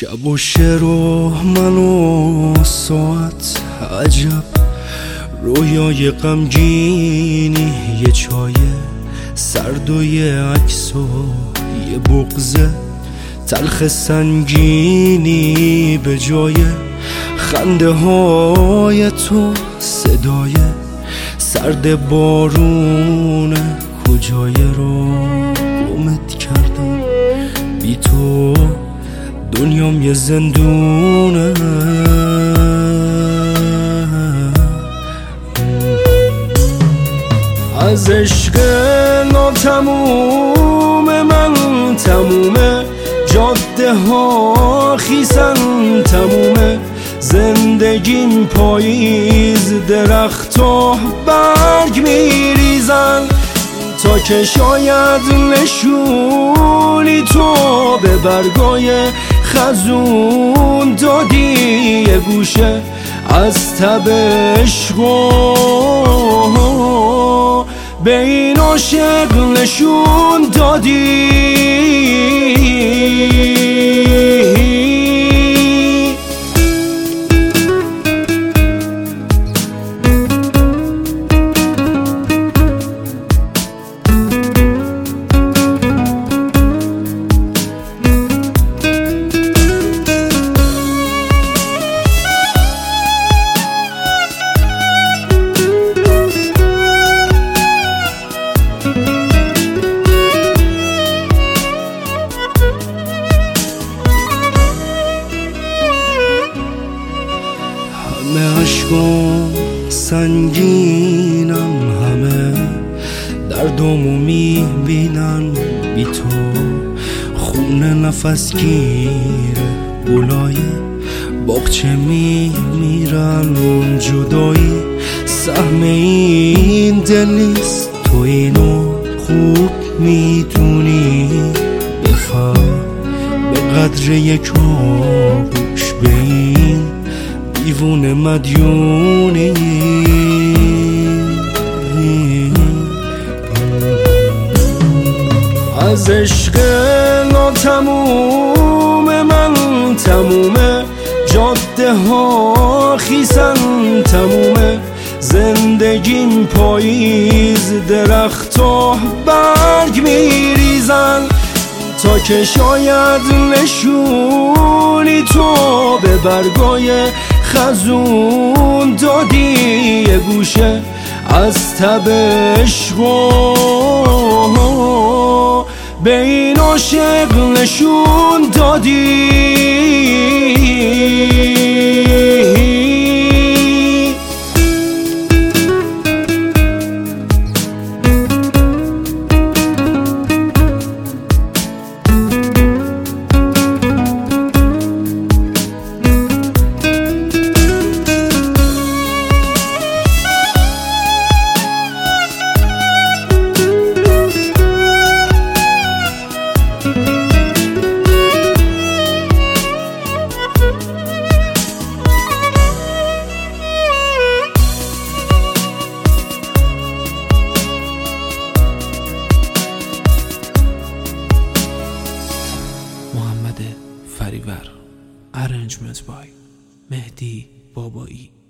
شب و شعر و من و ساعت عجب رویای غمگینی، یه چای سرد و یه عکس و یه بغض تلخ سنگینی، به جای خنده های تو صدای سرد بارون کجای رو گمت کردم. بی تو دنیام یه زندونه، از عشق ناتموم من تمومه، جاده ها خیسن تمومه، زندگیم پاییز، درخت و برگ میریزن تا که شاید نشونی تو به برگای خزون دادی یه گوشه از تب عشق و به این عاشق نشون دادی. همه عشقم سنگینم، همه دردمو میبینن، بی تو خونه نفس گیره، گلای باغچه میمیرن، جدایی سهم این دل نیست، تو اینو خوب میدونی، بفهم به قدر یک آغوش به این دیوونه مدیونی. از عشق ناتموم من تمومه، جاده ها خیسن تمومه، زندگیم پاییز، درخت و برگ میریزن تا که شاید نشونی تو به برگای خزون دادی یه گوشه از تب عشق و به این عاشق نشون دادی. محمد فریور. Arrangements by مهدی بابایی.